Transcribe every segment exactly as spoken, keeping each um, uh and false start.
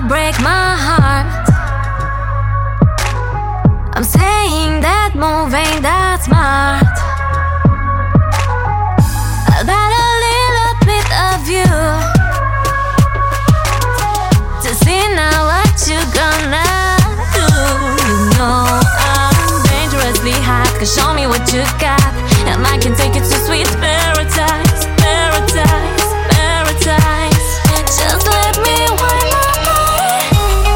break my heart. I'm saying that move ain't that smart. I got a little bit of you to see now what you gonna do. You know I'm dangerously hot, cause show me what you got, and I can take it to sweet paradise, paradise, paradise. Just let me wind my body.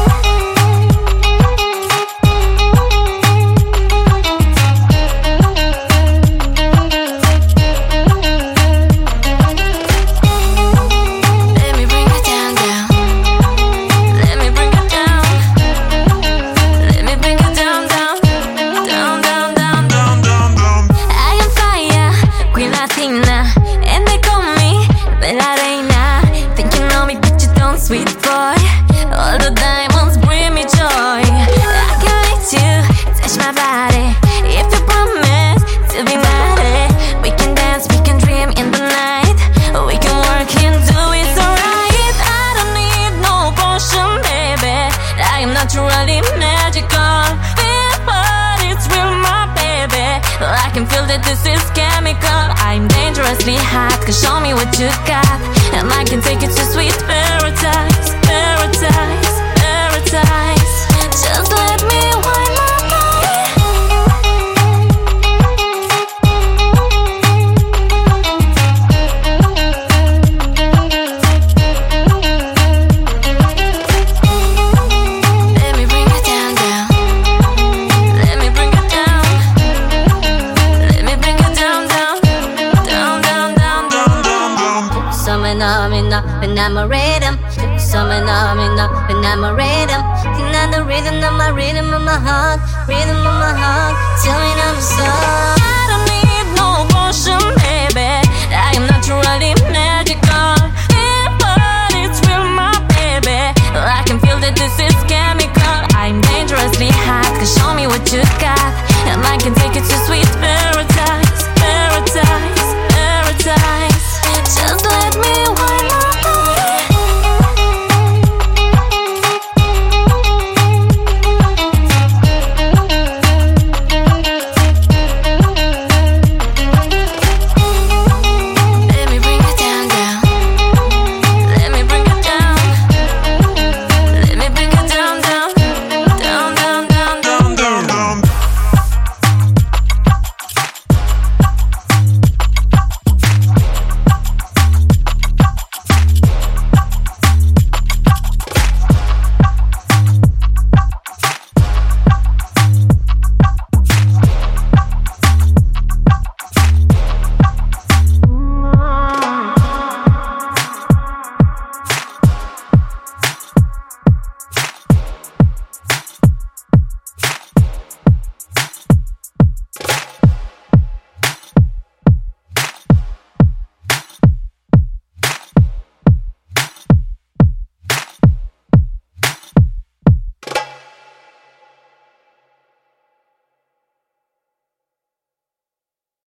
Let me bring it down, down. Let me bring it down. Let me bring it down, down. Down, down, down, down, down, down. I am fire, Queen Latina, and they call me Bella Reina. Think you know me, but you don't, sweet boy. All the diamonds bring me joy. I can let you touch my body if you promise to be naughty. We can dance, we can dream in the night. We can work and do it alright. I don't need no potion, baby. I am naturally magical. Feel but it's real, my baby. I can feel that this is chemical. I'm dangerously hot, cause show me what you got, and I can take it to sweet paradise, paradise, paradise. Just let me wind my body. Let me bring it down, down. Let me bring it down. Let me bring it down, down. Down, down, down, down, down, down. Summon on me now, when I'm a rhythm. Summon on me now, when I'm a rhythm. Tonight the rhythm of my rhythm of my heart, rhythm of my heart. Tell me I'm so. I don't need no potion, baby. I am naturally